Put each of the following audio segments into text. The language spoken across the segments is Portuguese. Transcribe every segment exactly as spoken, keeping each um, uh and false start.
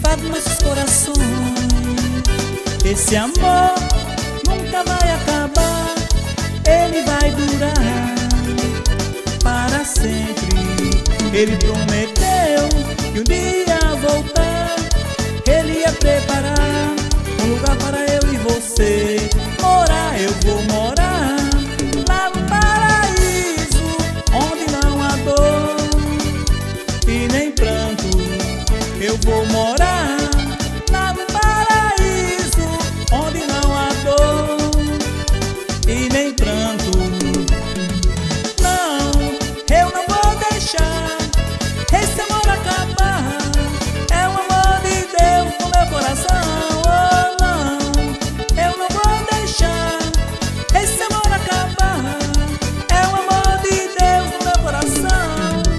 invade nossos corações. Esse amor nunca vai acabar, ele vai durar para sempre. Ele prometeu que um dia voltar, ele ia preparar um lugar para eu e você morar. Eu vou morar lá no paraíso, onde não há dor e nem pranto. Eu vou morar lá no paraíso, onde não há dor e nem pranto. Não, eu não vou deixar esse amor acabar. É o amor de Deus no meu coração. Oh, não, eu não vou deixar esse amor acabar. É o amor de Deus no meu coração.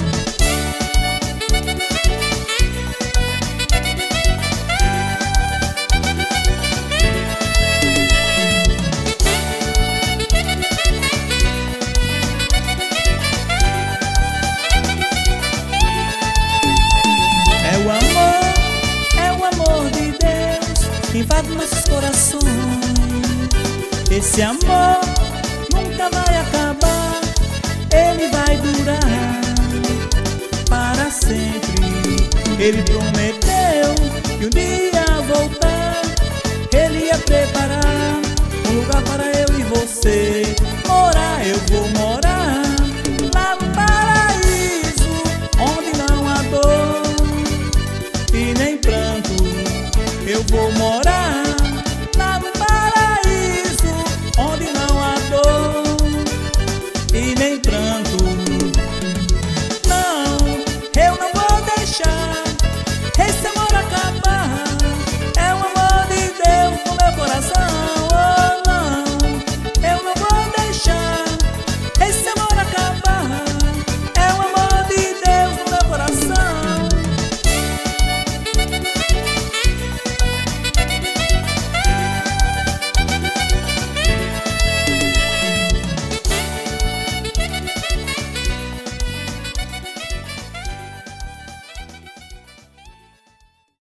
É o amor, é o amor de Deus que invade nossos corações. Esse amor nunca vai acabar, ele vai durar para sempre. Ele prometeu que um dia